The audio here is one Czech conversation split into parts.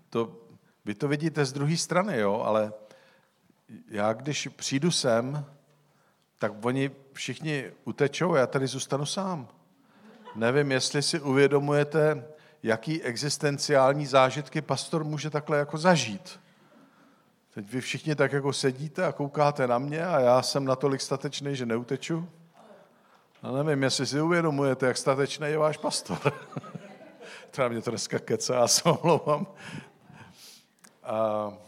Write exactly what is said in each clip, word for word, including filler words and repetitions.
to, vy to vidíte z druhé strany, jo, ale já když přijdu sem, tak oni všichni utečou a já tady zůstanu sám. Nevím, jestli si uvědomujete, jaký existenciální zážitky pastor může takhle jako zažít. Teď vy všichni tak jako sedíte a koukáte na mě a já jsem natolik statečný, že neuteču. A nevím, jestli si uvědomujete, jak statečný je váš pastor. Teda mě to dneska kece, já se omlouvám. A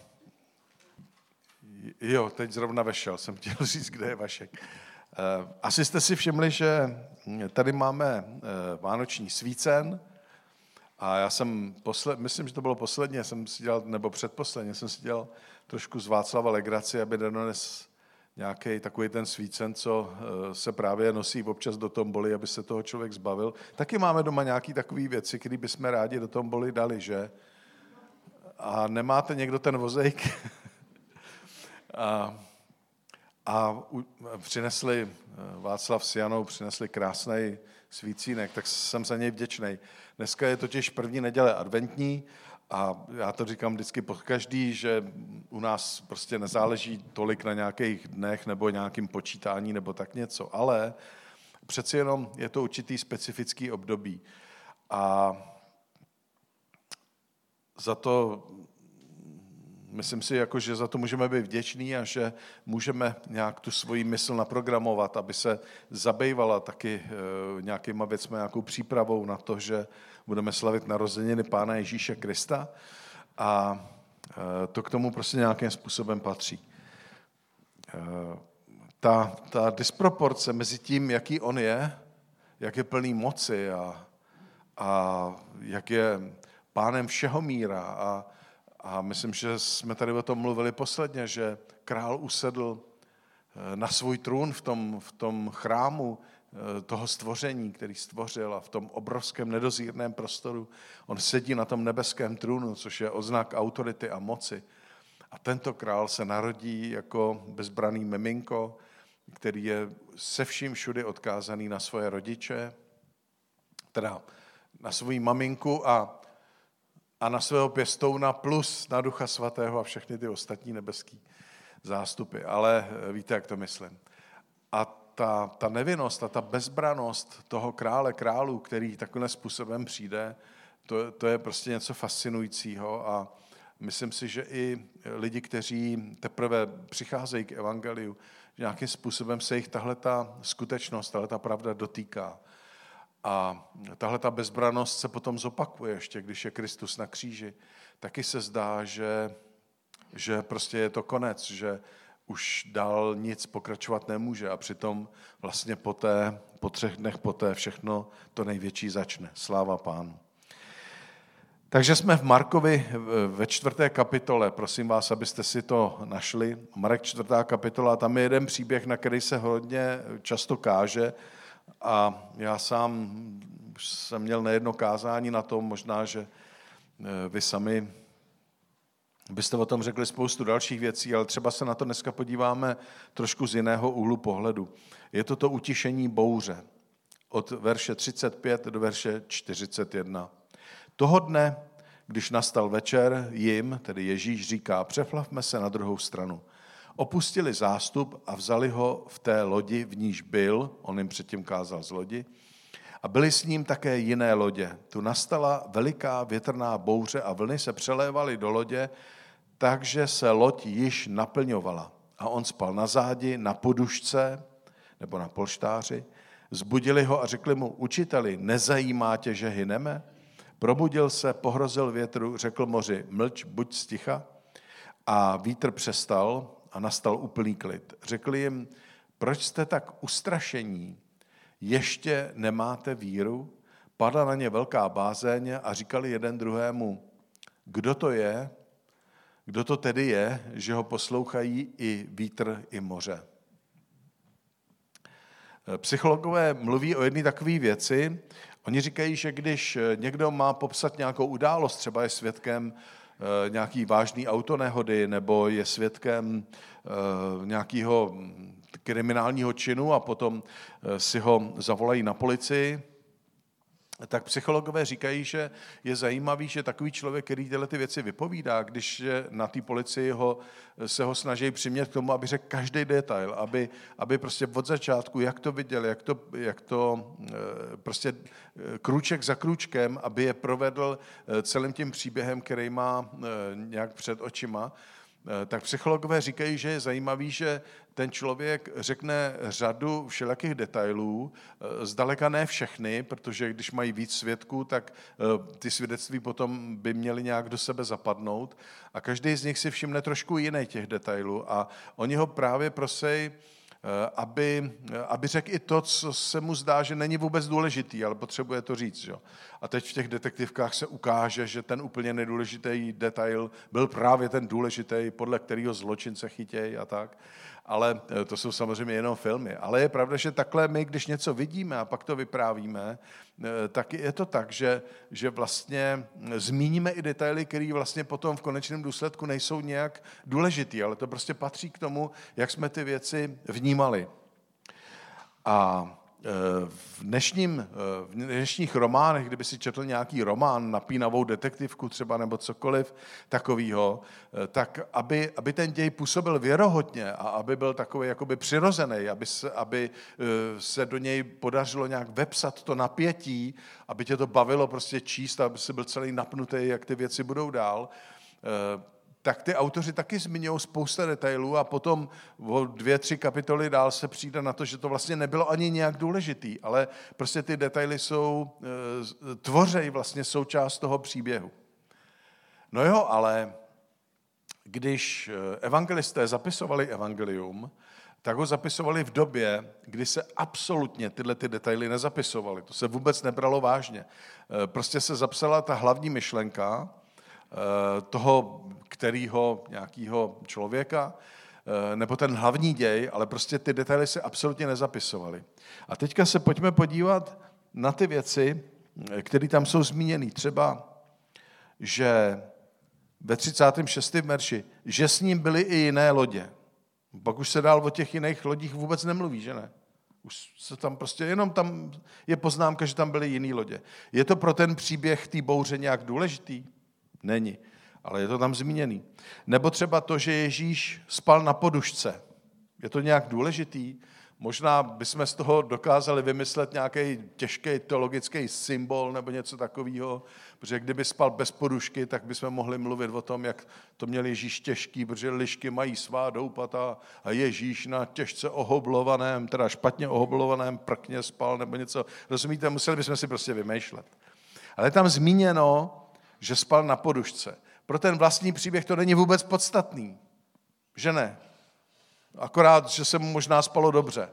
jo, teď zrovna vešel, jsem chtěl říct, kde je Vašek. Asi jste si všimli, že tady máme vánoční svícen a já jsem, posled, myslím, že to bylo posledně, jsem si dělal, nebo předposledně, jsem si dělal trošku z Václava legraci, aby dones nějaký takový ten svícen, co se právě nosí občas do tomboly, aby se toho člověk zbavil. Taky máme doma nějaké takové věci, které bychom rádi do tomboly dali, že? A nemáte někdo ten vozejk? a, a přinesli, Václav s Janou přinesli krásný svícínek, tak jsem za něj vděčnej. Dneska je totiž první neděle adventní a já to říkám vždycky po každý, že u nás prostě nezáleží tolik na nějakých dnech nebo nějakým počítání nebo tak něco, ale přeci jenom je to určitý specifický období. A za to, myslím si, jako, že za to můžeme být vděční a že můžeme nějak tu svoji mysl naprogramovat, aby se zabývala taky e, nějakýma věcmi, nějakou přípravou na to, že budeme slavit narozeniny Pána Ježíše Krista a e, to k tomu prostě nějakým způsobem patří. E, ta, ta disproporce mezi tím, jaký on je, jak je plný moci a, a jak je pánem všeho míra a A myslím, že jsme tady o tom mluvili posledně, že král usedl na svůj trůn v tom, v tom chrámu toho stvoření, který stvořil, a v tom obrovském nedozírném prostoru. On sedí na tom nebeském trůnu, což je oznak autority a moci. A tento král se narodí jako bezbraný miminko, který je se vším všudy odkázaný na svoje rodiče, teda na svou maminku a a na svého pěstouna plus na Ducha Svatého a všechny ty ostatní nebeský zástupy. Ale víte, jak to myslím. A ta, ta nevinnost a ta bezbranost toho krále králů, který takovým způsobem přijde, to, to je prostě něco fascinujícího a myslím si, že i lidi, kteří teprve přicházejí k evangeliu, nějakým způsobem se jich tahleta skutečnost, tahleta pravda dotýká. A tahle ta bezbranost se potom zopakuje ještě, když je Kristus na kříži. Taky se zdá, že, že prostě je to konec, že už dál nic pokračovat nemůže a přitom vlastně poté, po třech dnech poté všechno to největší začne. Sláva Pánu. Takže jsme v Markovi ve čtvrté kapitole, prosím vás, abyste si to našli. Marek čtvrtá kapitola, tam je jeden příběh, na který se hodně často káže, a já sám jsem měl nejedno kázání na tom, možná, že vy sami byste o tom řekli spoustu dalších věcí, ale třeba se na to dneska podíváme trošku z jiného úhlu pohledu. Je to to utišení bouře od verše třicet pět do verše čtyřicet jedna. Toho dne, když nastal večer, jim, tedy Ježíš, říká, přeplavme se na druhou stranu. Opustili zástup a vzali ho v té lodi, v níž byl, on jim předtím kázal z lodi, a byly s ním také jiné lodě. Tu nastala veliká větrná bouře a vlny se přelévaly do lodě, takže se loď již naplňovala. A on spal na zádi, na podušce nebo na polštáři. Zbudili ho a řekli mu, učiteli, nezajímá tě, že hyneme? Probudil se, pohrozil větru, řekl moři, mlč, buď sticha. A vítr přestal a nastal úplný klid. Řekli jim, proč jste tak ustrašení? Ještě nemáte víru? Padla na ně velká bázeň a říkali jeden druhému, kdo to je? Kdo to tedy je, že ho poslouchají i vítr, i moře? Psychologové mluví o jedné takové věci. Oni říkají, že když někdo má popsat nějakou událost, třeba je svědkem nějaký vážný autonehody nebo je svědkem nějakého kriminálního činu a potom si ho zavolají na policii, tak psychologové říkají, že je zajímavý, že takový člověk, který tyhle ty věci vypovídá, když na té policii ho, se ho snaží přimět k tomu, aby řekl každý detail, aby, aby prostě od začátku, jak to viděl, jak to, jak to prostě krůček za krůčkem, aby je provedl celým tím příběhem, který má nějak před očima, tak psychologové říkají, že je zajímavý, že ten člověk řekne řadu všelijakých detailů, zdaleka ne všechny, protože když mají víc svědků, tak ty svědectví potom by měly nějak do sebe zapadnout a každý z nich si všimne trošku jiný těch detailů a oni ho právě prosej, aby, aby řekl i to, co se mu zdá, že není vůbec důležitý, ale potřebuje to říct. Jo? A teď v těch detektivkách se ukáže, že ten úplně nedůležitý detail byl právě ten důležitý, podle kterého zločince chytějí a tak. Ale to jsou samozřejmě jenom filmy. Ale je pravda, že takhle my, když něco vidíme a pak to vyprávíme, tak je to tak, že, že vlastně zmíníme i detaily, které vlastně potom v konečném důsledku nejsou nějak důležitý, ale to prostě patří k tomu, jak jsme ty věci vnímali. A v, dnešním, v dnešních románech, kdyby si četl nějaký román, napínavou detektivku třeba nebo cokoliv takového, tak aby, aby ten děj působil věrohodně a aby byl takový jakoby přirozený, aby se, aby se do něj podařilo nějak vepsat to napětí, aby tě to bavilo prostě číst, aby si byl celý napnutý, jak ty věci budou dál, tak ty autoři taky zmiňují spousta detailů a potom o dvě, tři kapitoly dál se přijde na to, že to vlastně nebylo ani nějak důležitý, ale prostě ty detaily jsou, tvořejí vlastně součást toho příběhu. No jo, ale když evangelisté zapisovali evangelium, tak ho zapisovali v době, kdy se absolutně tyhle ty detaily nezapisovaly. To se vůbec nebralo vážně. Prostě se zapsala ta hlavní myšlenka toho, kterého nějakého člověka, nebo ten hlavní děj, ale prostě ty detaily se absolutně nezapisovaly. A teďka se pojďme podívat na ty věci, které tam jsou zmíněny. Třeba, že ve třicátém šestém verši, že s ním byly i jiné lodě. Pak už se dál o těch jiných lodích vůbec nemluví, že ne? Už se tam prostě, jenom tam je poznámka, že tam byly jiné lodě. Je to pro ten příběh té bouře nějak důležitý? Není, ale je to tam zmíněný. Nebo třeba to, že Ježíš spal na podušce. Je to nějak důležitý? Možná bychom z toho dokázali vymyslet nějaký těžký teologický symbol nebo něco takového, protože kdyby spal bez podušky, tak bychom mohli mluvit o tom, jak to měl Ježíš těžký, protože lišky mají svá doupata a Ježíš na těžce ohoblovaném, teda špatně ohoblovaném prkně spal nebo něco. Rozumíte, museli bychom si prostě vymýšlet. Ale je tam zmíněno, že spal na podušce. Pro ten vlastní příběh to není vůbec podstatný. Že ne? Akorát, že se mu možná spalo dobře.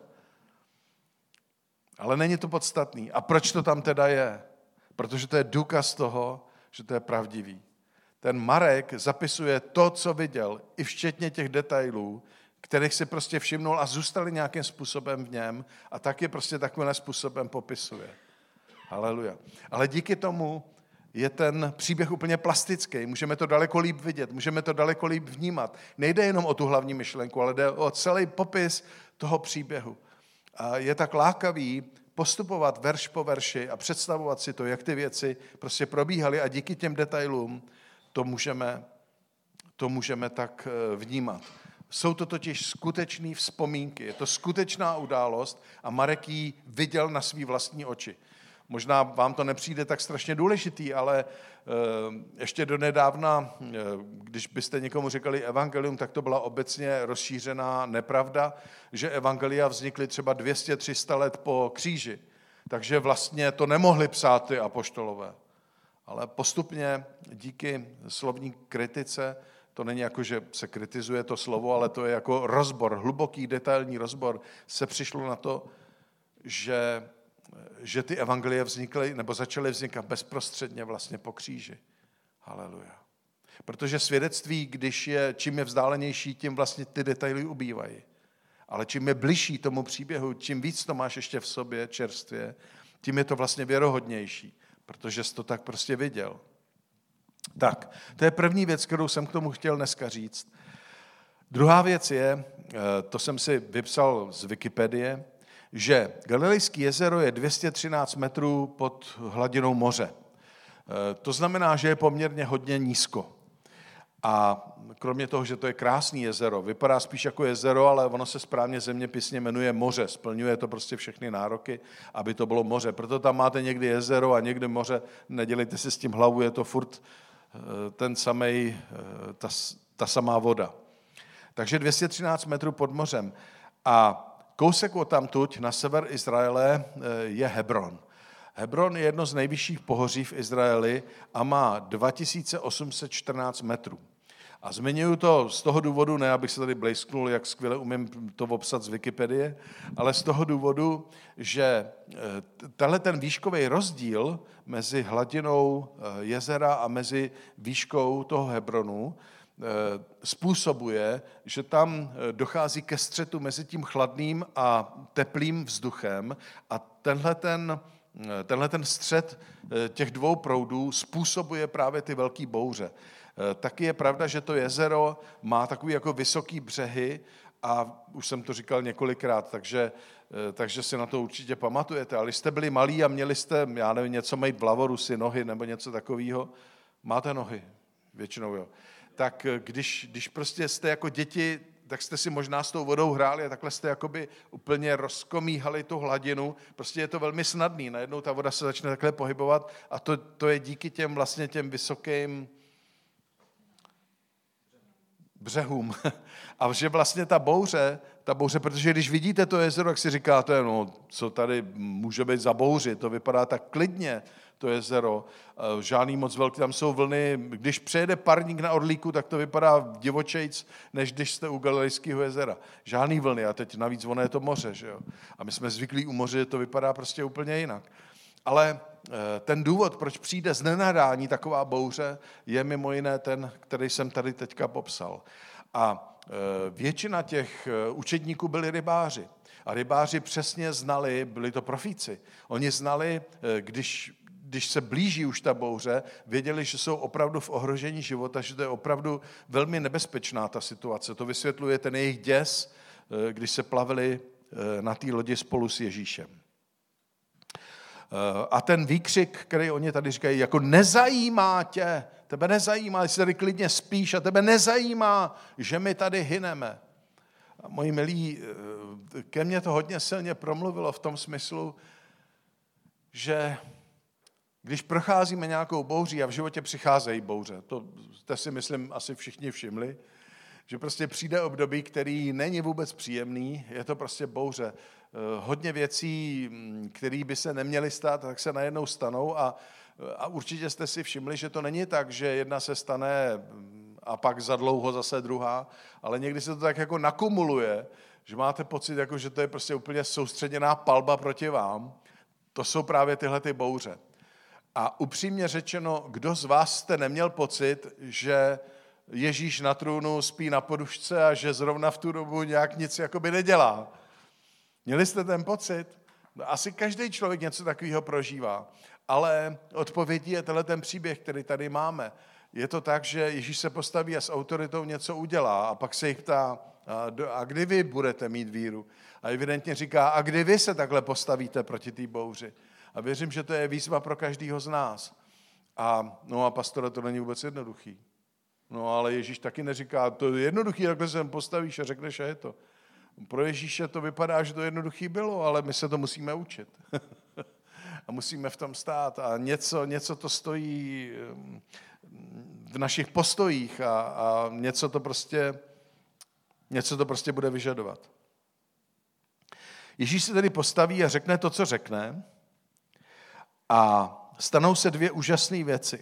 Ale není to podstatný. A proč to tam teda je? Protože to je důkaz toho, že to je pravdivý. Ten Marek zapisuje to, co viděl, i včetně těch detailů, kterých si prostě všimnul a zůstali nějakým způsobem v něm a tak je prostě takovým způsobem popisuje. Haleluja. Ale díky tomu je ten příběh úplně plastický, můžeme to daleko líp vidět, můžeme to daleko líp vnímat. Nejde jenom o tu hlavní myšlenku, ale jde o celý popis toho příběhu. A je tak lákavý postupovat verš po verši a představovat si to, jak ty věci prostě probíhaly a díky těm detailům to můžeme, to můžeme tak vnímat. Jsou to totiž skutečné vzpomínky, je to skutečná událost a Marek ji viděl na svý vlastní oči. Možná vám to nepřijde tak strašně důležitý, ale ještě donedávna, když byste někomu říkali evangelium, tak to byla obecně rozšířená nepravda, že evangelia vznikly třeba dvě stě tři sta let po kříži. Takže vlastně to nemohli psát ty apoštolové. Ale postupně díky slovní kritice, to není jako, že se kritizuje to slovo, ale to je jako rozbor, hluboký, detailní rozbor, se přišlo na to, že že ty evangelie vznikly, nebo začaly vznikat bezprostředně vlastně po kříži. Haleluja. Protože svědectví, když je, čím je vzdálenější, tím vlastně ty detaily ubývají. Ale čím je bližší tomu příběhu, čím víc to máš ještě v sobě čerstvě, tím je to vlastně věrohodnější, protože jsi to tak prostě viděl. Tak, to je první věc, kterou jsem k tomu chtěl dneska říct. Druhá věc je, to jsem si vypsal z Wikipedie, že Galilejské jezero je dvě stě třináct metrů pod hladinou moře. To znamená, že je poměrně hodně nízko. A kromě toho, že to je krásné jezero, vypadá spíš jako jezero, ale ono se správně zeměpisně jmenuje moře. Splňuje to prostě všechny nároky, aby to bylo moře. Proto tam máte někdy jezero a někdy moře. Nedělejte si s tím hlavu, je to furt ten samej, ta, ta samá voda. Takže dvě stě třináct metrů pod mořem. A kousek odtamtud na sever Izraele je Hebron. Hebron je jedno z nejvyšších pohoří v Izraeli a má dva tisíce osm set čtrnáct metrů. A zmiňuji to z toho důvodu, ne abych se tady blejsknul, jak skvěle umím to obsat z Wikipedie, ale z toho důvodu, že tenhle ten výškový rozdíl mezi hladinou jezera a mezi výškou toho Hebronu způsobuje, že tam dochází ke střetu mezi tím chladným a teplým vzduchem a tenhle ten Tenhle ten střet těch dvou proudů způsobuje právě ty velké bouře. Taky je pravda, že to jezero má takový jako vysoký břehy a už jsem to říkal několikrát, takže, takže si na to určitě pamatujete. Ale když jste byli malí a měli jste, já nevím, něco mít v lavorusy, nohy nebo něco takového, máte nohy, většinou jo. Tak když, když prostě jste jako děti, tak jste si možná s tou vodou hráli a takhle jste jakoby úplně rozkomíhali tu hladinu. Prostě je to velmi snadný. Najednou ta voda se začne takhle pohybovat a to, to je díky těm vlastně těm vysokým břehům. A že vlastně ta bouře, ta bouře, protože když vidíte to jezero, jak si říkáte, no, co tady může být za bouři, to vypadá tak klidně, to jezero, žádný moc velký, tam jsou vlny, když přejede parník na Orlíku, tak to vypadá divočejc, než když jste u Galilejského jezera. Žádný vlny a teď navíc ono je to moře, že jo. A my jsme zvyklí u moře, to vypadá prostě úplně jinak. Ale ten důvod, proč přijde z nenadání taková bouře, je mimo jiné ten, který jsem tady teďka popsal. A většina těch učedníků byli rybáři. A rybáři přesně znali, byli to profíci, oni znali, když, když se blíží už ta bouře, věděli, že jsou opravdu v ohrožení života, že to je opravdu velmi nebezpečná ta situace. To vysvětluje ten jejich děs, když se plavili na té lodi spolu s Ježíšem. A ten výkřik, který oni tady říkají, jako nezajímá tě, tebe nezajímá, jestli tady klidně spíš a tebe nezajímá, že my tady hyneme. A moji milí, ke mně to hodně silně promluvilo v tom smyslu, že když procházíme nějakou bouří a v životě přicházejí bouře, to jste si myslím asi všichni všimli, že prostě přijde období, který není vůbec příjemný, je to prostě bouře. Hodně věcí, které by se neměly stát, tak se najednou stanou a, a určitě jste si všimli, že to není tak, že jedna se stane a pak za dlouho zase druhá, ale někdy se to tak jako nakumuluje, že máte pocit, jako, že to je prostě úplně soustředěná palba proti vám. To jsou právě tyhle ty bouře. A upřímně řečeno, kdo z vás jste neměl pocit, že Ježíš na trůnu spí na podušce a že zrovna v tu dobu nějak nic jakoby nedělá? Měli jste ten pocit? Asi každý člověk něco takového prožívá. Ale odpovědí je tenhle ten příběh, který tady máme. Je to tak, že Ježíš se postaví a s autoritou něco udělá a pak se jich ptá, a kdy vy budete mít víru? A evidentně říká, a kdy vy se takhle postavíte proti té bouři? A věřím, že to je výzva pro každého z nás. A, no a pastore, to není vůbec jednoduchý. No ale Ježíš taky neříká, to je jednoduchý, takhle se postavíš a řekneš, a je to. Pro Ježíše to vypadá, že to jednoduchý bylo, ale my se to musíme učit. A musíme v tom stát a něco, něco to stojí v našich postojích a, a něco to prostě, něco to prostě bude vyžadovat. Ježíš se tedy postaví a řekne to, co řekne a stanou se dvě úžasné věci.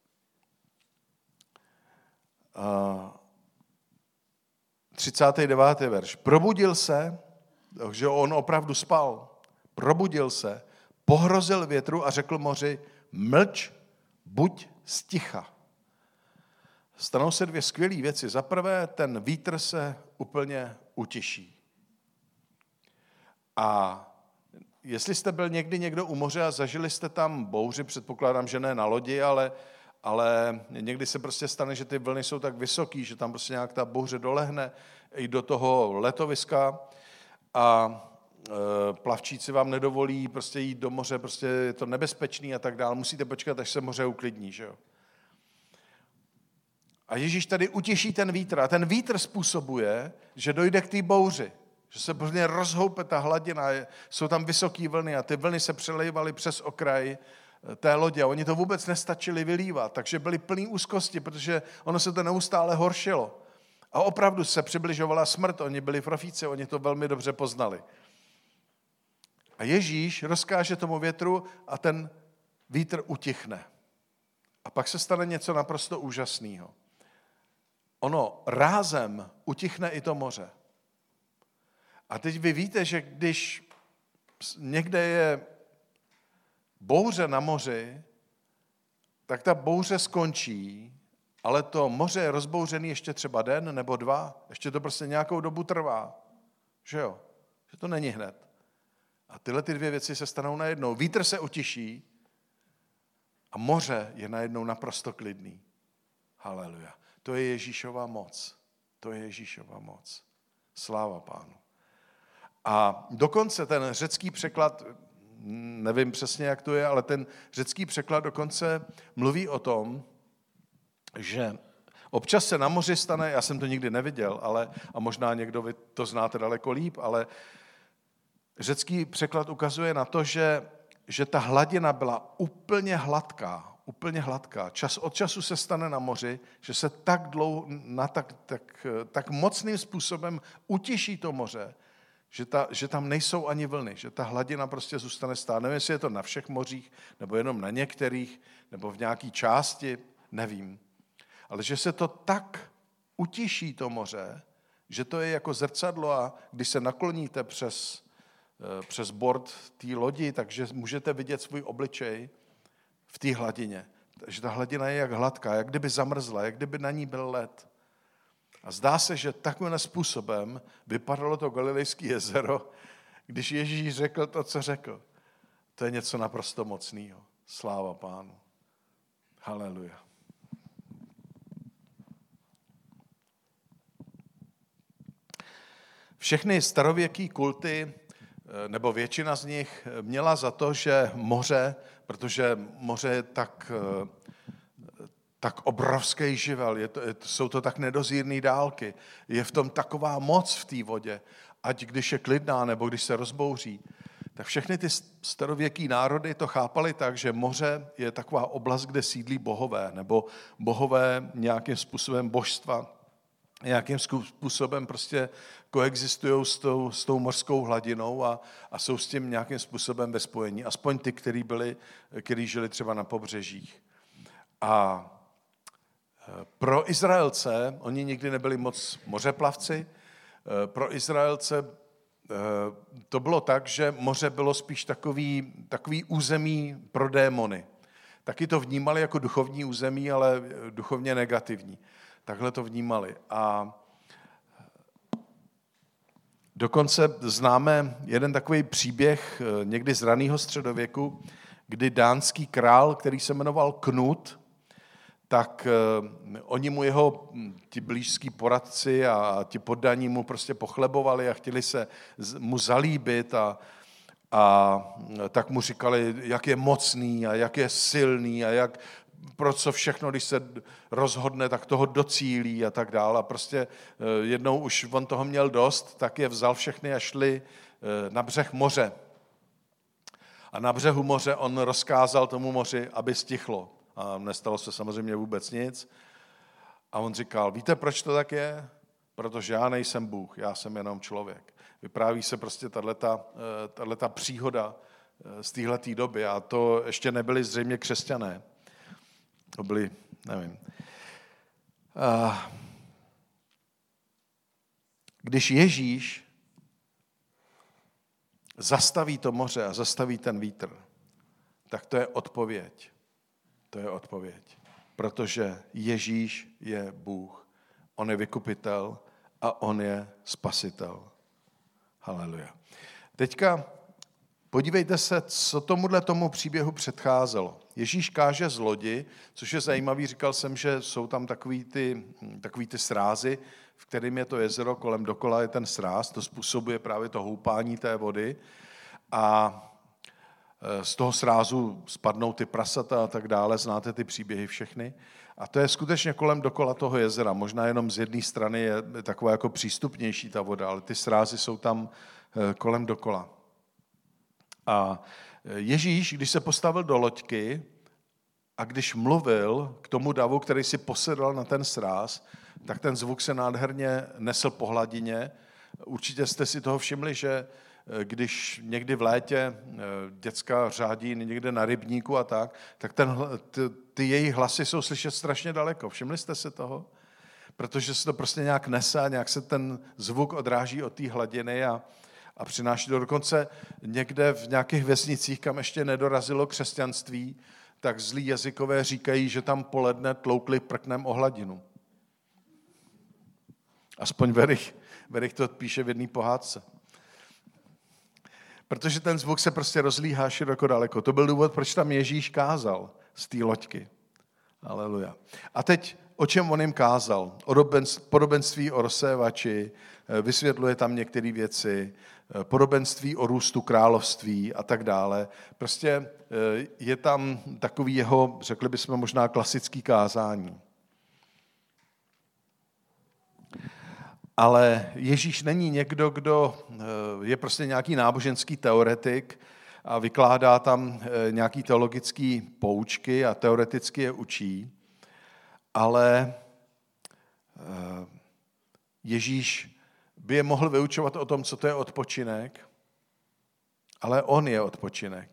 třicátý devátý verš. Probudil se, že on opravdu spal, probudil se, pohrozil větru a řekl moři, mlč, buď sticha. Stanou se dvě skvělé věci. Za prvé, ten vítr se úplně utiší. A jestli jste byl někdy někdo u moře a zažili jste tam bouři, předpokládám, že ne na lodi, ale, ale někdy se prostě stane, že ty vlny jsou tak vysoký, že tam prostě nějak ta bouře dolehne i do toho letoviska a plavčíci vám nedovolí prostě jít do moře, prostě je to nebezpečný a tak dále, musíte počkat, až se moře uklidní, že jo. A Ježíš tady utěší ten vítr a ten vítr způsobuje, že dojde k té bouři, že se prostě rozhoupe ta hladina, jsou tam vysoké vlny a ty vlny se přelejvaly přes okraj té lodě a oni to vůbec nestačili vylívat, takže byli plní úzkosti, protože ono se to neustále horšilo. A opravdu se přibližovala smrt, oni byli profíci, oni to velmi dobře poznali. A Ježíš rozkáže tomu větru a ten vítr utichne. A pak se stane něco naprosto úžasného. Ono rázem utichne i to moře. A teď vy víte, že když někde je bouře na moři, tak ta bouře skončí, ale to moře je rozbouřený ještě třeba den nebo dva, ještě to prostě nějakou dobu trvá. Že jo? Že to není hned. A tyhle ty dvě věci se stanou najednou. Vítr se utiší a moře je najednou naprosto klidný. Haleluja. To je Ježíšova moc. To je Ježíšova moc. Sláva Pánu. A dokonce ten řecký překlad, nevím přesně, jak to je, ale ten řecký překlad dokonce mluví o tom, že občas se na moři stane, já jsem to nikdy neviděl, ale, a možná někdo vy to znáte daleko líp, ale řecký překlad ukazuje na to, že, že ta hladina byla úplně hladká, úplně hladká. Čas od času se stane na moři, že se tak dlouho, na tak, tak, tak mocným způsobem utiší to moře, že, ta, že tam nejsou ani vlny, že ta hladina prostě zůstane stát. Nevím, jestli je to na všech mořích, nebo jenom na některých, nebo v nějaké části, nevím. Ale že se to tak utiší to moře, že to je jako zrcadlo a když se nakloníte přes, přes bord té lodi, takže můžete vidět svůj obličej v té hladině. Takže ta hladina je jak hladká, jak kdyby zamrzla, jak kdyby na ní byl led. A zdá se, že takovým způsobem vypadalo to Galilejské jezero, když Ježíš řekl to, co řekl. To je něco naprosto mocného. Sláva Pánu. Haleluja. Všechny starověké kulty, nebo většina z nich, měla za to, že moře, protože moře je tak, tak obrovský živel, je to, jsou to tak nedozírné dálky, je v tom taková moc v té vodě, ať když je klidná, nebo když se rozbouří, tak všechny ty starověký národy to chápali tak, že moře je taková oblast, kde sídlí bohové, nebo bohové nějakým způsobem božstva, nějakým způsobem prostě koexistují s tou, s tou mořskou hladinou a, a jsou s tím nějakým způsobem ve spojení. Aspoň ty, kteří byli, kteří žili třeba na pobřežích. A pro Izraelce, oni nikdy nebyli moc mořeplavci, pro Izraelce to bylo tak, že moře bylo spíš takový, takový území pro démony. Taky to vnímali jako duchovní území, ale duchovně negativní. Takhle to vnímali. A dokonce známe jeden takový příběh někdy z raného středověku, kdy dánský král, který se jmenoval Knut, tak oni mu jeho, ti blížský poradci a ti poddaní mu prostě pochlebovali a chtěli se mu zalíbit a, a tak mu říkali, jak je mocný a jak je silný a jak pro co všechno, když se rozhodne, tak toho docílí a tak dále. A prostě jednou už on toho měl dost, tak je vzal všechny a šli na břeh moře. A na břehu moře on rozkázal tomu moři, aby stichlo. A nestalo se samozřejmě vůbec nic. A on říkal, víte, proč to tak je? Protože já nejsem Bůh, já jsem jenom člověk. Vypráví se prostě tato příhoda z téhleté doby a to ještě nebyli zřejmě křesťané. To byli, nevím. Když Ježíš zastaví to moře a zastaví ten vítr, tak to je odpověď. To je odpověď. Protože Ježíš je Bůh. On je vykupitel a on je spasitel. Haleluja. Teďka podívejte se, co tomuhle tomu příběhu předcházelo. Ježíš káže z lodi, což je zajímavý, říkal jsem, že jsou tam takový ty, takový ty srázy, v kterým je to jezero, kolem dokola je ten sráz, to způsobuje právě to houpání té vody a z toho srázu spadnou ty prasata a tak dále, znáte ty příběhy všechny. A to je skutečně kolem dokola toho jezera. Možná jenom z jedné strany je taková jako přístupnější ta voda, ale ty srázy jsou tam kolem dokola. A Ježíš, když se postavil do loďky a když mluvil k tomu davu, který si posedal na ten sráz, tak ten zvuk se nádherně nesl po hladině. Určitě jste si toho všimli, že když někdy v létě děcka řádí někde na rybníku a tak, tak ten, ty, ty její hlasy jsou slyšet strašně daleko. Všimli jste si toho? Protože se to prostě nějak nese a nějak se ten zvuk odráží od té hladiny a, a přináší to dokonce někde v nějakých vesnicích, kam ještě nedorazilo křesťanství, tak zlí jazykové říkají, že tam poledne tloukli prknem o hladinu. Aspoň Verich, Verich to píše v jedné pohádce. Protože ten zvuk se prostě rozlíhá široko daleko. To byl důvod, proč tam Ježíš kázal z té loďky. Aleluja. A teď, o čem on jim kázal? O podobenství o rozsévači, vysvětluje tam některé věci, podobenství o růstu království a tak dále. Prostě je tam takový jeho, řekli bychom možná klasický kázání. Ale Ježíš není někdo, kdo je prostě nějaký náboženský teoretik a vykládá tam nějaký teologický poučky a teoreticky je učí, ale Ježíš by je mohl vyučovat o tom, co to je odpočinek, ale on je odpočinek.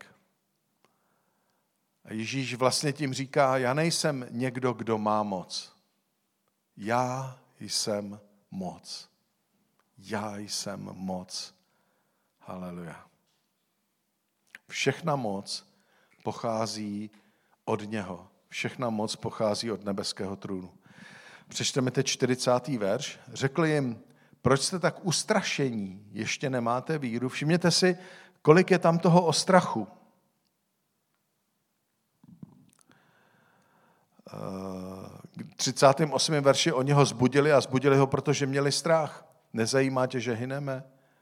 A Ježíš vlastně tím říká, já nejsem někdo, kdo má moc. Já jsem moc. Já jsem moc. Haleluja. Všechna moc pochází od něho. Všechna moc pochází od nebeského trůnu. Přečteme teď čtyřicátý verš. Řekl jim, proč jste tak ustrašení? Ještě nemáte víru? Všimněte si, kolik je tam toho ostrachu. V třicátém osmém verši oni ho zbudili a zbudili ho, protože měli strach. Nezajímá tě, že hyneme?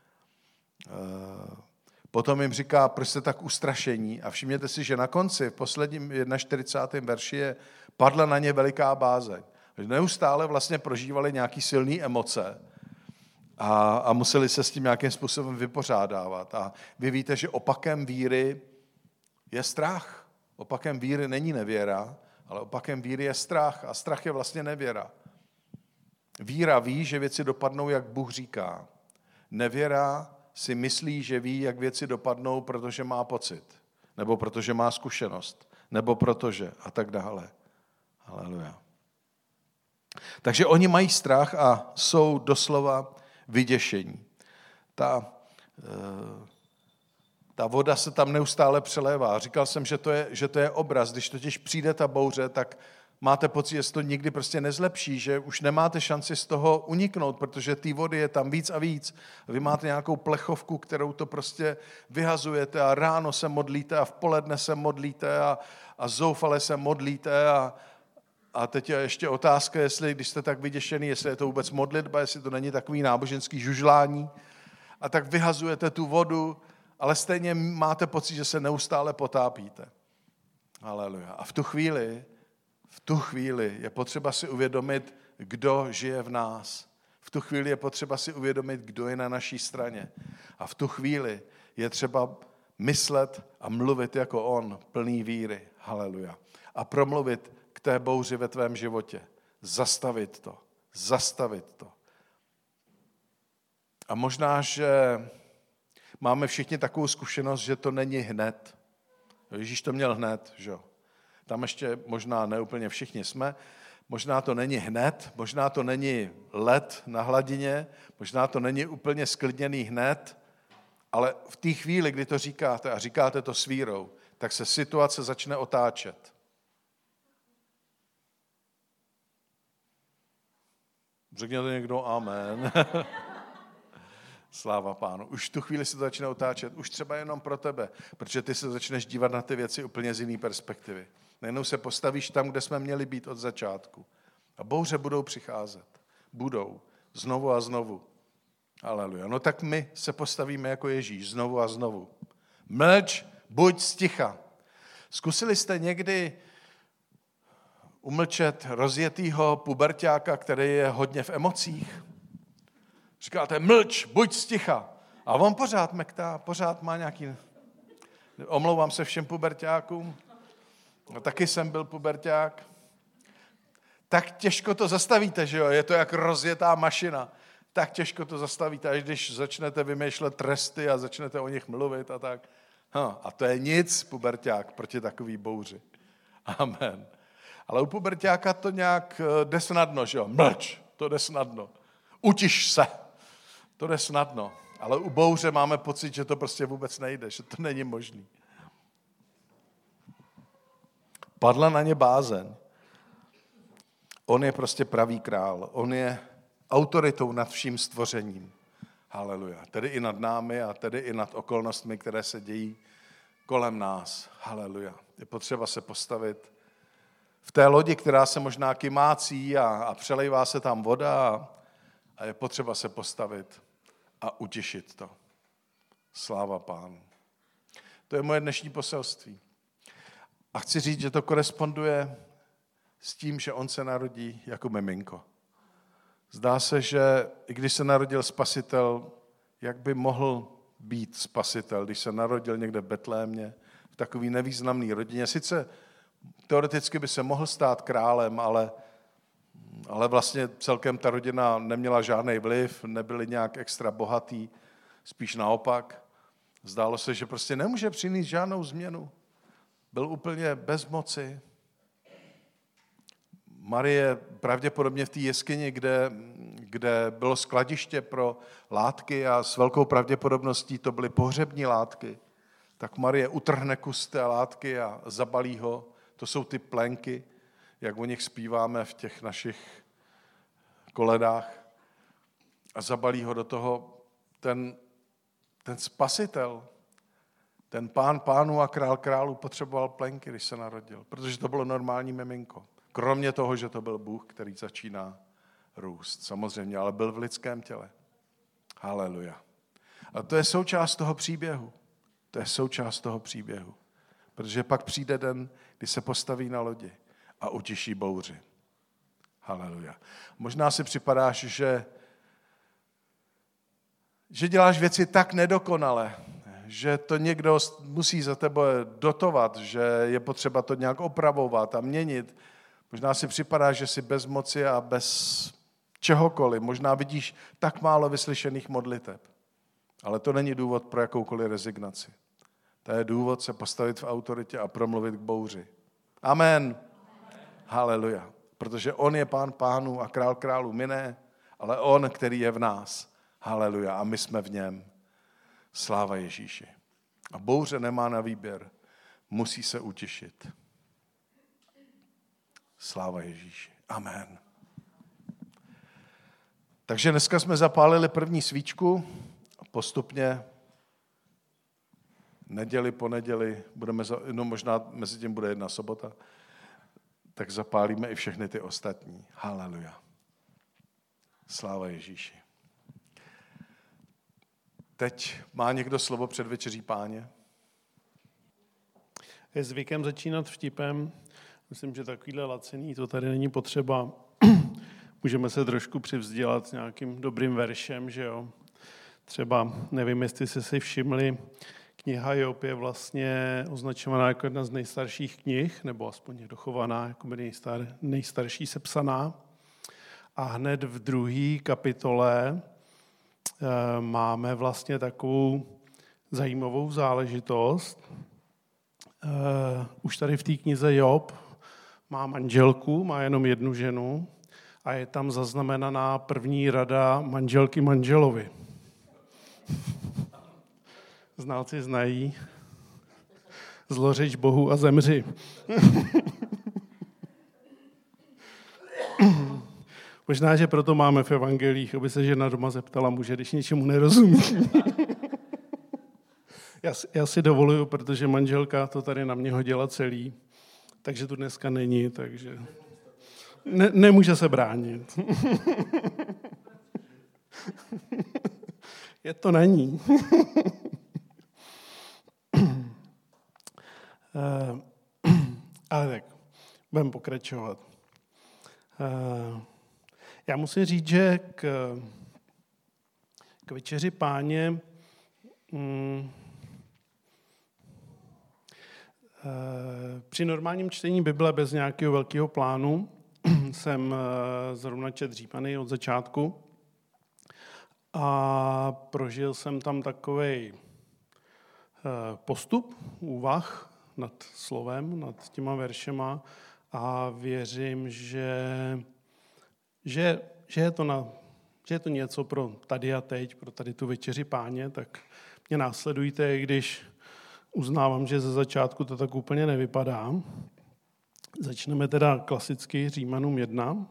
Potom jim říká, proč jste tak ustrašení? A všimněte si, že na konci, v posledním čtyřicátém prvním verši je, padla na ně veliká bázeň. Neustále vlastně prožívali nějaký silný emoce a, a museli se s tím nějakým způsobem vypořádávat. A vy víte, že opakem víry je strach. Opakem víry není nevěra, ale opakem víry je strach a strach je vlastně nevěra. Víra ví, že věci dopadnou, jak Bůh říká. Nevěra si myslí, že ví, jak věci dopadnou, protože má pocit, nebo protože má zkušenost, nebo protože a tak dále. Haleluja. Takže oni mají strach a jsou doslova vyděšení. Ta, ta voda se tam neustále přelévá. Říkal jsem, že to je, že to je obraz. Když totiž přijde ta bouře, tak máte pocit, že se to nikdy prostě nezlepší, že už nemáte šanci z toho uniknout, protože té vody je tam víc a víc. Vy máte nějakou plechovku, kterou to prostě vyhazujete a ráno se modlíte a v poledne se modlíte a, a zoufale se modlíte a, a teď je ještě otázka, jestli, když jste tak vyděšený, jestli je to vůbec modlitba, jestli to není takový náboženský žužlání a tak vyhazujete tu vodu, ale stejně máte pocit, že se neustále potápíte. Haleluja. A v tu chvíli V tu chvíli je potřeba si uvědomit, kdo žije v nás. V tu chvíli je potřeba si uvědomit, kdo je na naší straně. A v tu chvíli je třeba myslet a mluvit jako on, plný víry. Haleluja. A promluvit k té bouři ve tvém životě. Zastavit to. Zastavit to. A možná, že máme všichni takovou zkušenost, že to není hned. Ježíš to měl hned, že jo. Tam ještě možná neúplně všichni jsme, možná to není hned, možná to není led na hladině, možná to není úplně sklidněný hned, ale v té chvíli, kdy to říkáte a říkáte to s vírou, tak se situace začne otáčet. Řekněte někdo amen. Sláva Pánu. Už v tu chvíli se to začne otáčet. Už třeba jenom pro tebe, protože ty se začneš dívat na ty věci úplně z jiné perspektivy. Najednou se postavíš tam, kde jsme měli být od začátku. A bouře budou přicházet. Budou. Znovu a znovu. Haleluja. No tak my se postavíme jako Ježíš. Znovu a znovu. Mlč, buď sticha. Zkusili jste někdy umlčet rozjetýho puberťáka, který je hodně v emocích? Říkáte, mlč, buď sticha. A on pořád mektá, pořád má nějaký... Omlouvám se všem puberťákům. No, taky jsem byl puberťák. Tak těžko to zastavíte, že jo? Je to jak rozjetá mašina. Tak těžko to zastavíte, až když začnete vymýšlet tresty a začnete o nich mluvit a tak. Ha, a to je nic, puberťák, proti takový bouři. Amen. Ale u puberťáka to nějak jde snadno, že jo? Mlč, to jde snadno. Utiš se, to jde snadno. Ale u bouře máme pocit, že to prostě vůbec nejde, že to není možný. Padla na ně bázeň. On je prostě pravý král. On je autoritou nad vším stvořením. Haleluja. Tedy i nad námi a tedy i nad okolnostmi, které se dějí kolem nás. Haleluja. Je potřeba se postavit v té lodi, která se možná kymácí a, a přelejvá se tam voda a, a je potřeba se postavit a utišit to. Sláva Pánu. To je moje dnešní poselství. A chci říct, že to koresponduje s tím, že on se narodí jako miminko. Zdá se, že i když se narodil spasitel, jak by mohl být spasitel, když se narodil někde v Betlémě, v takový nevýznamný rodině. Sice teoreticky by se mohl stát králem, ale, ale vlastně celkem ta rodina neměla žádný vliv, nebyli nějak extra bohatý, spíš naopak. Zdálo se, že prostě nemůže přinést žádnou změnu. Byl úplně bez moci. Marie pravděpodobně v té jeskyni, kde, kde bylo skladiště pro látky a s velkou pravděpodobností to byly pohřební látky, tak Marie utrhne kus té látky a zabalí ho. To jsou ty plenky, jak o nich zpíváme v těch našich koledách. A zabalí ho do toho ten, ten spasitel, ten pán pánů a král králů potřeboval plenky, když se narodil, protože to bylo normální miminko. Kromě toho, že to byl Bůh, který začíná růst. Samozřejmě, ale byl v lidském těle. Haleluja. A to je součást toho příběhu. To je součást toho příběhu. Protože pak přijde den, kdy se postaví na lodi a utiší bouři. Haleluja. Možná si připadáš, že, že děláš věci tak nedokonale, že to někdo musí za tebe dotovat, že je potřeba to nějak opravovat a měnit. Možná si připadá, že jsi bez moci a bez čehokoliv. Možná vidíš tak málo vyslyšených modliteb. Ale to není důvod pro jakoukoliv rezignaci. To je důvod se postavit v autoritě a promluvit k bouři. Amen. Amen. Haleluja. Protože on je pán pánů a král králů. My ne, ale on, který je v nás. Haleluja. A my jsme v něm. Sláva Ježíši. A bouře nemá na výběr. Musí se utišit. Sláva Ježíši. Amen. Takže dneska jsme zapálili první svíčku a postupně neděli po neděli, budeme, za, no možná mezi tím bude jedna sobota, tak zapálíme i všechny ty ostatní. Haleluja. Sláva Ježíši. Teď má někdo slovo před večeří Páně? Je zvykem začínat vtipem. Myslím, že takovýhle laciný to tady není potřeba. Můžeme se trošku přivzdělat s nějakým dobrým veršem, že jo. Třeba, nevím, jestli jste si všimli, kniha Job je vlastně označovaná jako jedna z nejstarších knih, nebo aspoň je dochovaná, jako by nejstar, nejstarší sepsaná. A hned v druhé kapitole e, máme vlastně takovou zajímavou záležitost. E, už tady v té knize Job má manželku, má jenom jednu ženu a je tam zaznamenaná první rada manželky manželovi. Znalci znají zlořeč Bohu a zemři. Možná, že proto máme v evangelích, aby se žena doma zeptala muže, když něčemu nerozumí. já, si, já si dovoluju, protože manželka to tady na mě hodila celý, takže tu dneska není, takže ne, nemůže se bránit. Je to na ní. Ale tak, budeme pokračovat. Já musím říct, že k, k večeři Páně mm, při normálním čtení Bible bez nějakého velkého plánu jsem zrovna četl Římany od začátku a prožil jsem tam takovej postup, úvah nad slovem, nad těma veršema a věřím, že, že, že, je to na, že je to něco pro tady a teď, pro tady tu večeři Páně, tak mě následujte, když uznávám, že ze začátku to tak úplně nevypadá. Začneme teda klasicky Římanům jedna.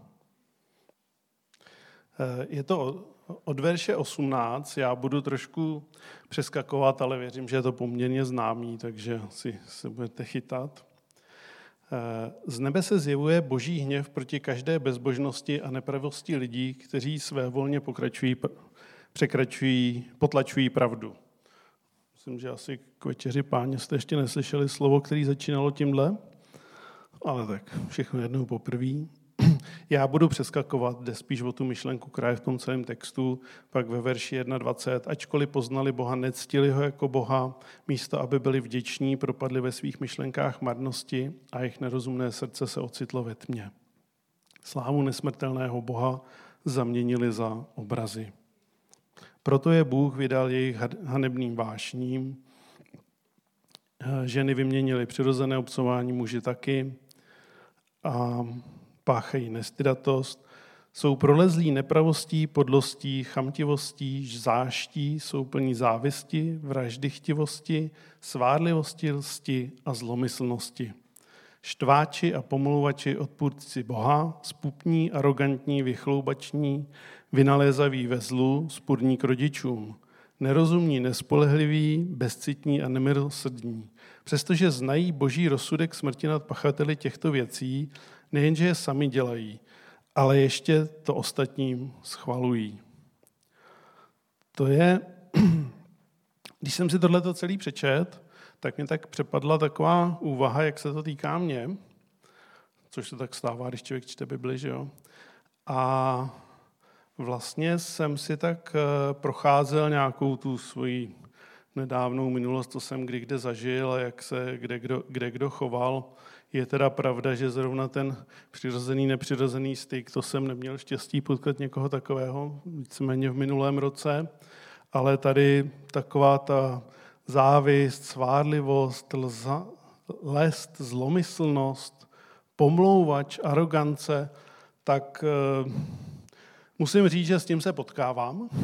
Je to od verše osmnáct, já budu trošku přeskakovat, ale věřím, že je to poměrně známý, takže si se budete chytat. Z nebe se zjevuje boží hněv proti každé bezbožnosti a nepravosti lidí, kteří svévolně pokračují, překračují, potlačují pravdu. Myslím, že asi k večeři Páně jste ještě neslyšeli slovo, který začínalo tímhle, ale tak všechno jednou poprvé. Já budu přeskakovat, jde spíš o tu myšlenku, která je v tom celém textu, pak ve verši dvacet jedna. Ačkoliv poznali Boha, nectili ho jako Boha, místo, aby byli vděční, propadli ve svých myšlenkách marnosti a jejich nerozumné srdce se ocitlo ve tmě. Slávu nesmrtelného Boha zaměnili za obrazy. Proto je Bůh vydal jejich hanebným vášním. Ženy vyměnily přirozené obsování, muži taky. A páchají nestydatost, jsou prolezlí nepravostí, podlostí, chamtivostí, záští, jsou plní závisti, vraždy, chtivosti, svárlivosti, lsti a zlomyslnosti. Štváči a pomlouvači, odpůrci Boha, spupní, arogantní, vychloubační, vynalézaví ve zlu, spurní k rodičům, nerozumní, nespolehliví, bezcitní a nemilosrdní. Přestože znají boží rozsudek smrti nad pachateli těchto věcí, nejenže je sami dělají, ale ještě to ostatním schvalují. To je, když jsem si tohleto celý přečet, tak mě tak přepadla taková úvaha, jak se to týká mě, což se tak stává, když člověk čte Bibli, že jo. A vlastně jsem si tak procházel nějakou tu svoji nedávnou minulost, co jsem kdy kde zažil a jak se kde kdo, kde kdo choval. Je teda pravda, že zrovna ten přirozený, nepřirozený styk, to jsem neměl štěstí potkat někoho takového, víceméně v minulém roce, ale tady taková ta závist, svárlivost, lza, lest, zlomyslnost, pomlouvač, arogance, tak uh, musím říct, že s tím se potkávám. Uh,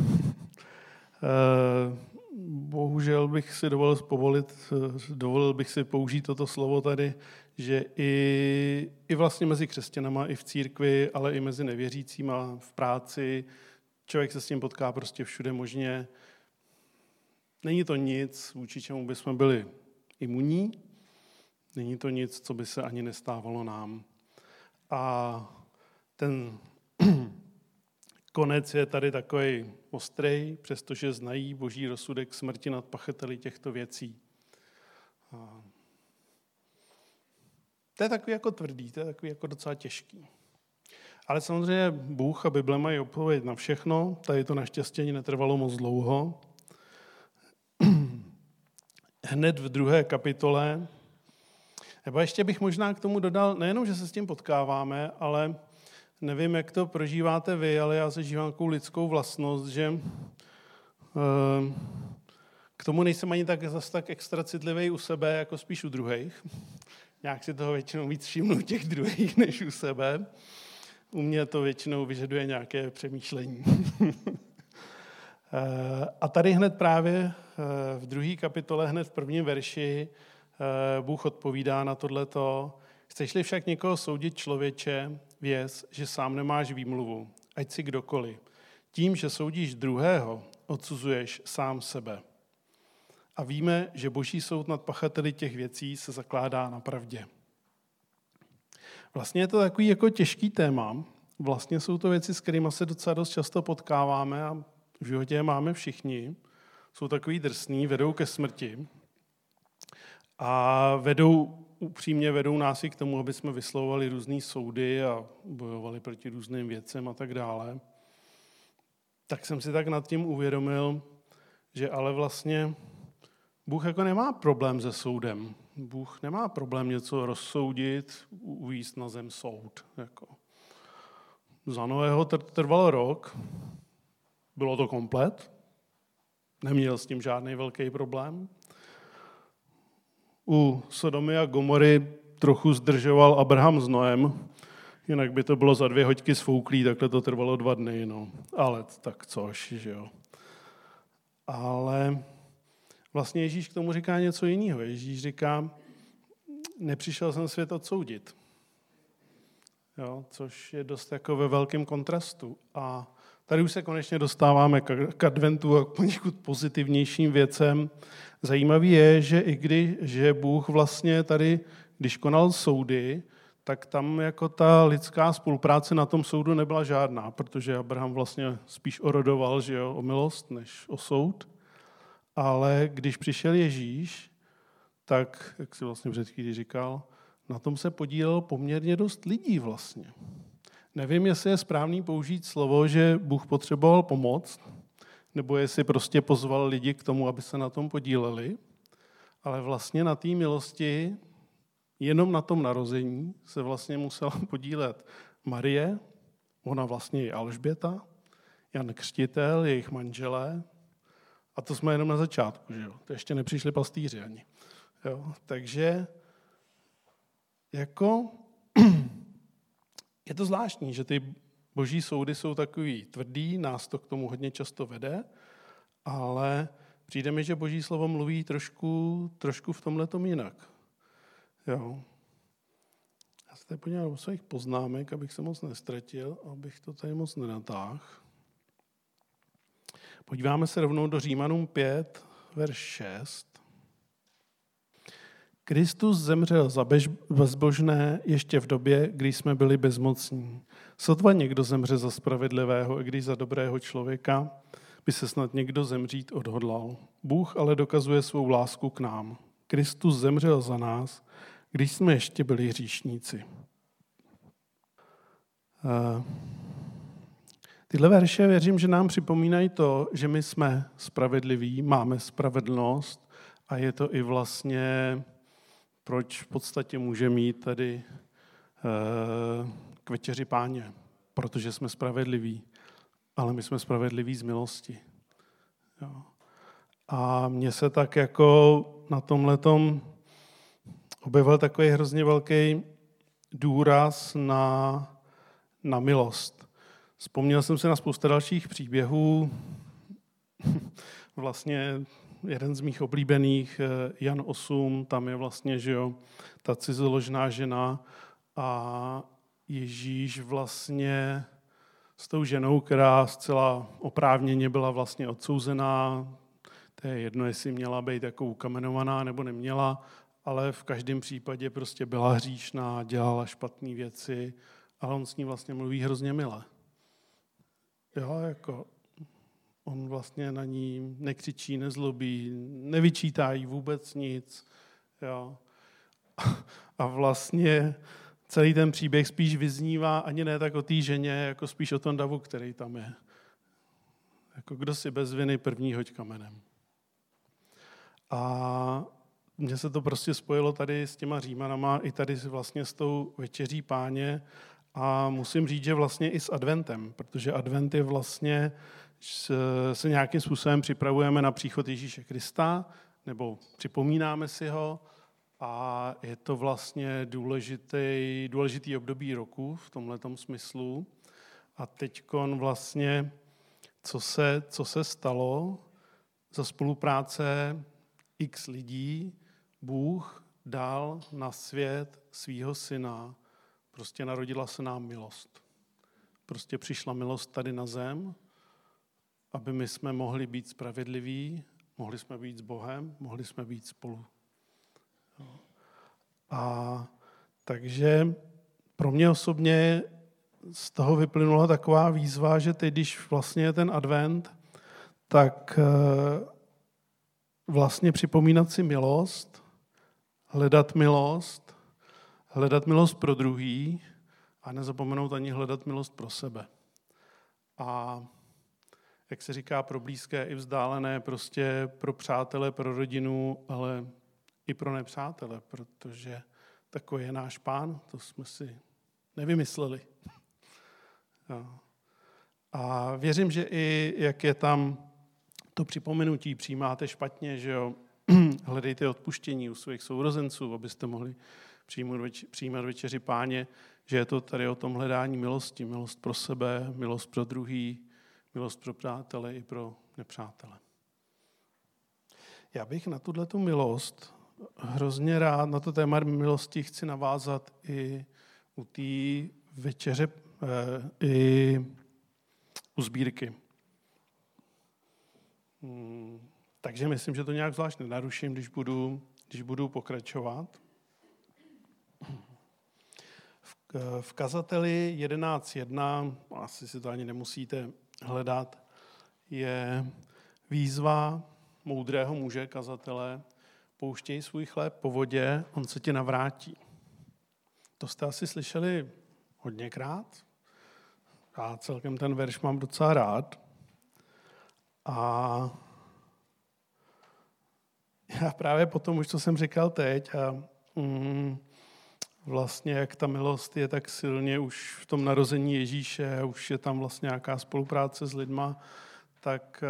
bohužel bych si dovolil povolit, dovolil bych si použít toto slovo tady, že i, i vlastně mezi křesťanama, i v církvi, ale i mezi nevěřícíma v práci, člověk se s tím potká prostě všude možně. Není to nic, vůči čemu bychom byli imunní, není to nic, co by se ani nestávalo nám. A ten konec je tady takový ostrej, přestože znají boží rozsudek smrti nad pachateli těchto věcí. A to je takový jako tvrdý, to je takový jako docela těžký. Ale samozřejmě Bůh a Bible mají odpověď na všechno, tady to naštěstí ani netrvalo moc dlouho. Hned v druhé kapitole, nebo ještě bych možná k tomu dodal, nejenom, že se s tím potkáváme, ale nevím, jak to prožíváte vy, ale já zažívám takovou lidskou vlastnost, že k tomu nejsem ani tak zase tak extra citlivý u sebe, jako spíš u druhých. Nějak si toho většinou víc všimnu u těch druhých, než u sebe. U mě to většinou vyžaduje nějaké přemýšlení. A tady hned právě v druhé kapitole, hned v prvním verši, Bůh odpovídá na tohleto. Chceš-li však někoho soudit, člověče, věz, že sám nemáš výmluvu, ať si kdokoliv. Tím, že soudíš druhého, odsuzuješ sám sebe. A víme, že boží soud nad pachateli těch věcí se zakládá na pravdě. Vlastně je to takový jako těžký téma. Vlastně jsou to věci, s kterými se docela dost často potkáváme a v životě je máme všichni. Jsou takový drsný, vedou ke smrti a vedou, upřímně vedou nás i k tomu, aby jsme vyslovovali různý soudy a bojovali proti různým věcem a tak dále. Tak jsem si tak nad tím uvědomil, že ale vlastně Bůh jako nemá problém se soudem. Bůh nemá problém něco rozsoudit, uvést na zem soud. Jako. Za Noého trvalo rok, bylo to komplet, neměl s tím žádný velký problém. U Sodomy a Gomory trochu zdržoval Abraham s Noem, jinak by to bylo za dvě hoďky sfouklý, takhle to trvalo dva dny. No. Ale tak což, že jo. Ale vlastně Ježíš k tomu říká něco jiného. Ježíš říká, nepřišel jsem svět odsoudit. Jo, což je dost jako ve velkém kontrastu. A tady už se konečně dostáváme k adventu a k poněkud pozitivnějším věcem. Zajímavý je, že i když že Bůh vlastně tady, když konal soudy, tak tam jako ta lidská spolupráce na tom soudu nebyla žádná, protože Abraham vlastně spíš orodoval, že jo, o milost, než o soud. Ale když přišel Ježíš, tak, jak si vlastně před chvílí říkal, na tom se podílelo poměrně dost lidí vlastně. Nevím, jestli je správný použít slovo, že Bůh potřeboval pomoc, nebo jestli prostě pozval lidi k tomu, aby se na tom podíleli, ale vlastně na té milosti, jenom na tom narození, se vlastně musela podílet Marie, ona vlastně je Alžběta, Jan Křtitel, jejich manželé, a to jsme jenom na začátku, že jo? To ještě nepřišli pastýři ani. Jo? Takže jako je to zvláštní, že ty boží soudy jsou takový tvrdý, nás to k tomu hodně často vede, ale přijde mi, že boží slovo mluví trošku, trošku v tomhletom jinak. Jo. Já se tady podívám do svých poznámek, abych se moc nestratil, abych to tady moc nenatáhl. Podíváme se rovnou do Římanům pět, verš šest. Kristus zemřel za bezbožné ještě v době, kdy jsme byli bezmocní. Sotva někdo zemře za spravedlivého, i když za dobrého člověka by se snad někdo zemřít odhodlal. Bůh ale dokazuje svou lásku k nám. Kristus zemřel za nás, když jsme ještě byli hříšníci. Tyhle verše věřím, že nám připomínají to, že my jsme spravedliví, máme spravedlnost a je to i vlastně, proč v podstatě může mít tady k večeři Páně, protože jsme spravedliví, ale my jsme spravedliví z milosti. Jo. A mně se tak jako na tomhletom objevil takový hrozně velký důraz na, na milost. Vzpomněl jsem si na spoustu dalších příběhů. Vlastně jeden z mých oblíbených, Jan osm, tam je vlastně, že jo, ta cizoložná žena a Ježíš vlastně s tou ženou, která zcela oprávněně byla vlastně odsouzená, to je jedno, jestli měla být jako ukamenovaná nebo neměla, ale v každém případě prostě byla hříšná, dělala špatné věci, ale on s ní vlastně mluví hrozně milé. Jo, jako on vlastně na ní nekřičí, nezlobí, nevyčítá jí vůbec nic. Jo. A vlastně celý ten příběh spíš vyznívá ani ne tak o té ženě, jako spíš o tom davu, který tam je. Jako kdo si bez viny, první hoď kamenem. A mně se to prostě spojilo tady s těma Římanama, i tady vlastně s tou večeří Páně a musím říct, že vlastně i s adventem, protože advent je vlastně, se nějakým způsobem připravujeme na příchod Ježíše Krista, nebo připomínáme si ho a je to vlastně důležitý, důležitý období roku v tomhletom smyslu. A teďkon vlastně, co se, co se stalo za spolupráce x lidí, Bůh dal na svět svýho syna Prostě narodila se nám milost. Prostě přišla milost tady na zem, aby my jsme mohli být spravedliví, mohli jsme být s Bohem, mohli jsme být spolu. A takže pro mě osobně z toho vyplynula taková výzva, že teď, když vlastně je ten advent, tak vlastně připomínat si milost, hledat milost, hledat milost pro druhý a nezapomenout ani hledat milost pro sebe. A jak se říká, pro blízké i vzdálené, prostě pro přátele, pro rodinu, ale i pro nepřátele, protože takový je náš Pán, to jsme si nevymysleli. A věřím, že i jak je tam to připomenutí, přijímáte špatně, že jo, hledejte odpuštění u svých sourozenců, abyste mohli přijímat večeři Páně, že je to tady o tom hledání milosti, milost pro sebe, milost pro druhý, milost pro přátele i pro nepřátele. Já bych na tuhletu milost hrozně rád, na to téma milosti chci navázat i u té večeře, i u sbírky. Takže myslím, že to nějak zvlášť nenaruším, když budu, když budu pokračovat. V, v kazateli jedenáct jedna, asi si to ani nemusíte hledat, je výzva moudrého muže, kazatele, pouštěj svůj chléb po vodě, on se ti navrátí. To jste asi slyšeli hodněkrát. Já celkem ten verš mám docela rád. A já právě potom, už co jsem říkal teď, a mm, vlastně jak ta milost je tak silně už v tom narození Ježíše, už je tam vlastně nějaká spolupráce s lidma, tak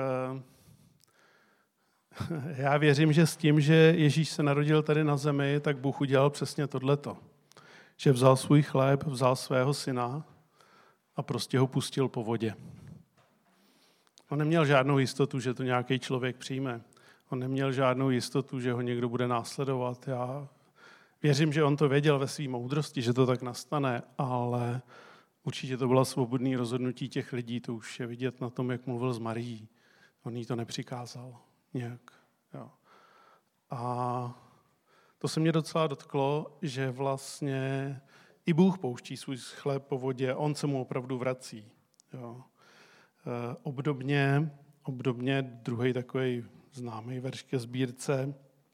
já věřím, že s tím, že Ježíš se narodil tady na zemi, tak Bůh udělal přesně tohleto. Že vzal svůj chléb, vzal svého syna a prostě ho pustil po vodě. On neměl žádnou jistotu, že to nějaký člověk přijme. On neměl žádnou jistotu, že ho někdo bude následovat. Já věřím, že on to věděl ve své moudrosti, že to tak nastane, ale určitě to bylo svobodné rozhodnutí těch lidí, to už je vidět na tom, jak mluvil s Marií. On jí to nepřikázal nějak. Jo. A to se mě docela dotklo, že vlastně i Bůh pouští svůj chléb po vodě, on se mu opravdu vrací. Jo. E, obdobně, obdobně druhý takový známý verš ke sbírce,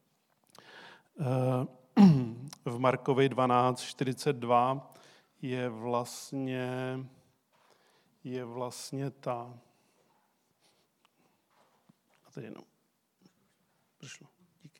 e, v Markovi dvanáct čtyřicet dva je vlastně, je vlastně ta... A teď jenom... Prošlo. Díky.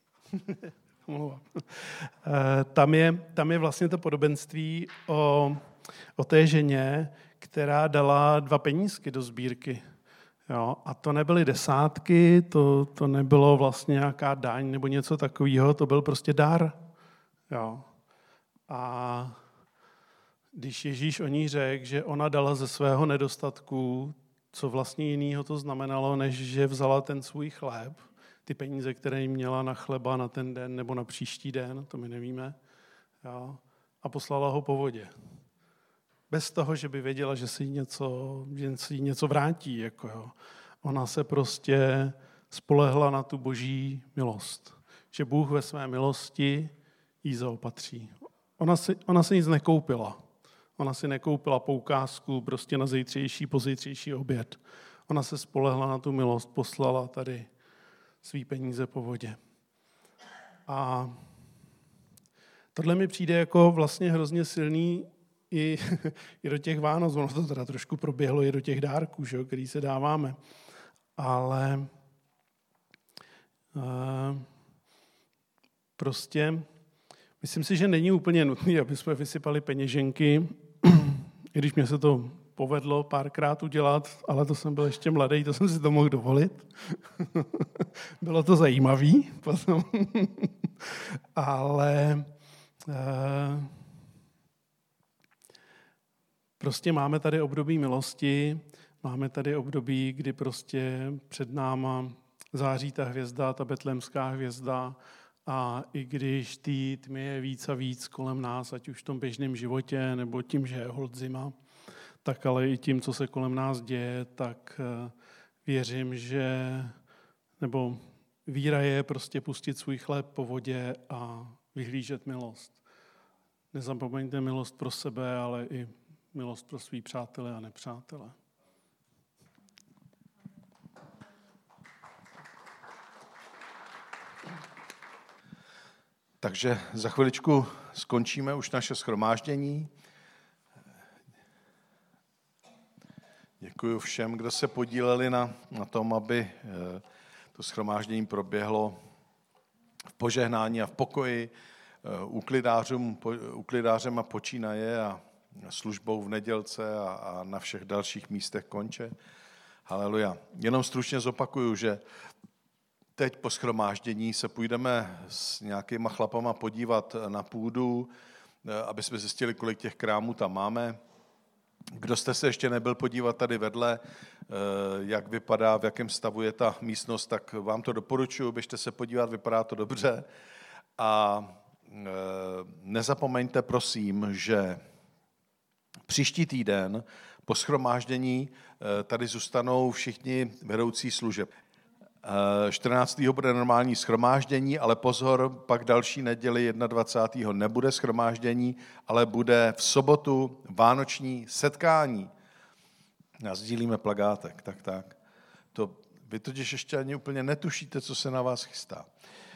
tam, je, tam je vlastně to podobenství o, o té ženě, která dala dva penízky do sbírky. Jo, a to nebyly desátky, to, to nebylo vlastně nějaká daň nebo něco takového, to byl prostě dar. Jo. A když Ježíš o ní řekl, že ona dala ze svého nedostatku, co vlastně jinýho to znamenalo, než že vzala ten svůj chléb, ty peníze, které jim měla na chleba na ten den nebo na příští den, to my nevíme, jo, a poslala ho po vodě. Bez toho, že by věděla, že si něco, že si něco vrátí. Jako jo. Ona se prostě spolehla na tu boží milost. Že Bůh ve své milosti jí zaopatří. Ona si, ona si nic nekoupila. Ona si nekoupila poukázku prostě na zítřejší, pozítřejší oběd. Ona se spolehla na tu milost, poslala tady svý peníze po vodě. A tohle mi přijde jako vlastně hrozně silný i, i do těch Vánoc. Ono to teda trošku proběhlo i do těch dárků, že, který se dáváme. Ale uh, prostě myslím si, že není úplně nutné, aby jsme vysypali peněženky, i když mě se to povedlo párkrát udělat, ale to jsem byl ještě mladý, to jsem si to mohl dovolit. Bylo to zajímavý potom. Ale uh, prostě máme tady období milosti, máme tady období, kdy prostě před náma září ta hvězda, ta betlémská hvězda A i když té tmy je víc a víc kolem nás, ať už v tom běžném životě, nebo tím, že je holt zima, tak ale i tím, co se kolem nás děje, tak věřím, že, nebo víra je prostě pustit svůj chléb po vodě a vyhlížet milost. Nezapomeňte milost pro sebe, ale i milost pro svý přátele a nepřátele. Takže za chviličku skončíme už naše shromáždění. Děkuji všem, kdo se podíleli na, na tom, aby to shromáždění proběhlo v požehnání a v pokoji, uklidářům, uklidářem a počínaje a službou v nedělce a, a na všech dalších místech konče. Haleluja. Jenom stručně zopakuju, že teď po shromáždění se půjdeme s nějakýma chlapama podívat na půdu, aby jsme zjistili, kolik těch krámů tam máme. Kdo jste se ještě nebyl podívat tady vedle, jak vypadá, v jakém stavu je ta místnost, tak vám to doporučuji, běžte se podívat, vypadá to dobře. A nezapomeňte prosím, že příští týden po shromáždění tady zůstanou všichni vedoucí služeb. čtrnáctého bude normální shromáždění, ale pozor, pak další neděli dvacátého prvního nebude shromáždění, ale bude v sobotu vánoční setkání. A sdílíme plagátek, tak tak. To, vy totiž ještě ani úplně netušíte, co se na vás chystá.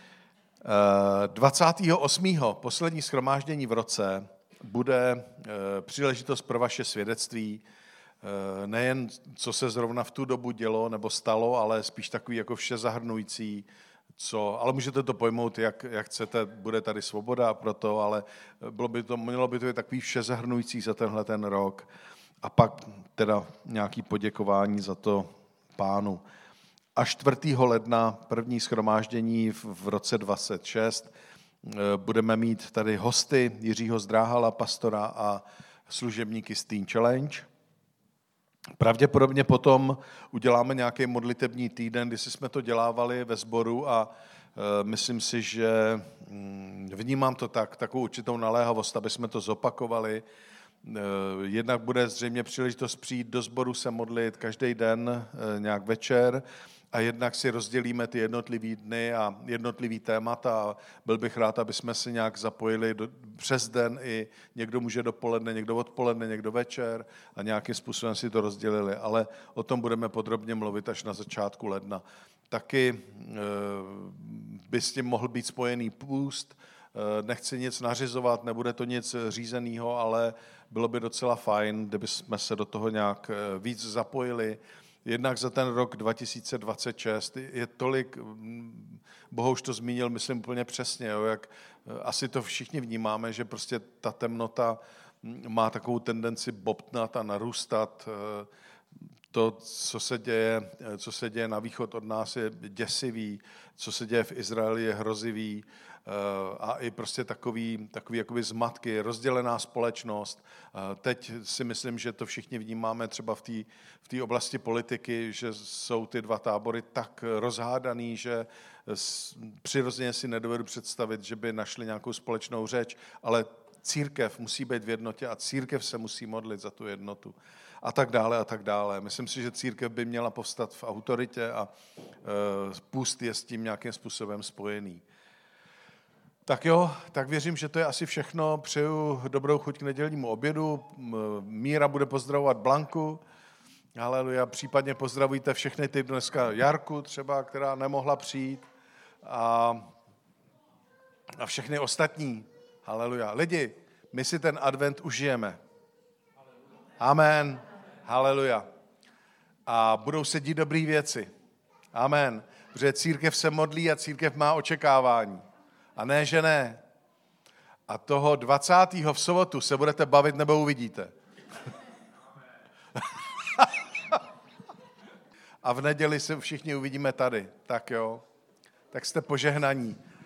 dvacátého osmého poslední shromáždění v roce bude příležitost pro vaše svědectví, nejen co se zrovna v tu dobu dělo nebo stalo, ale spíš takový jako všezahrnující, co, ale můžete to pojmout, jak, jak chcete, bude tady svoboda pro to, ale bylo by to, mělo by to být takový všezahrnující za tenhle ten rok a pak teda nějaký poděkování za to Pánu. A čtvrtého ledna, první shromáždění v, v roce dvacet šest, budeme mít tady hosty Jiřího Zdráhala, pastora a služebníky z Teen Challenge. Pravděpodobně potom uděláme nějaký modlitební týden, kdy jsme to dělávali ve sboru a e, myslím si, že mm, vnímám to tak, takovou určitou naléhavost, aby jsme to zopakovali. E, jednak bude zřejmě příležitost přijít do sboru se modlit každý den e, nějak večer a jednak si rozdělíme ty jednotlivý dny a jednotlivý témata a byl bych rád, aby jsme se nějak zapojili do, přes den i někdo může dopoledne, někdo odpoledne, někdo večer a nějakým způsobem si to rozdělili, ale o tom budeme podrobně mluvit až na začátku ledna. Taky e, by s tím mohl být spojený půst, e, nechci nic nařizovat, nebude to nic řízeného, ale bylo by docela fajn, kdyby jsme se do toho nějak víc zapojili. Jednak za ten rok dva tisíce dvacet šest je tolik, Boho už to zmínil, myslím úplně přesně, jo, jak asi to všichni vnímáme, že prostě ta temnota má takovou tendenci bobtnat a narůstat. To, co se děje, co se děje na východ od nás, je děsivý, co se děje v Izraeli, je hrozivý a i prostě takový, takový jakoby zmatky, rozdělená společnost. Teď si myslím, že to všichni vnímáme třeba v té v té oblasti politiky, že jsou ty dva tábory tak rozhádaný, že přirozeně si nedovedu představit, že by našli nějakou společnou řeč, ale církev musí být v jednotě a církev se musí modlit za tu jednotu. A tak dále, a tak dále. Myslím si, že církev by měla povstat v autoritě a e, půst je s tím nějakým způsobem spojený. Tak jo, tak věřím, že to je asi všechno. Přeju dobrou chuť k nedělnímu obědu. Míra bude pozdravovat Blanku. Haleluja. Případně pozdravujte všechny ty dneska Jarku třeba, která nemohla přijít. A, a všechny ostatní. Haleluja. Lidi, my si ten advent užijeme. Amen. Haleluja. A budou se dít dobrý věci. Amen. Protože církev se modlí a církev má očekávání. A ne, že ne. A toho dvacátého v sobotu se budete bavit nebo uvidíte. A v neděli se všichni uvidíme tady. Tak jo. Tak jste požehnaní.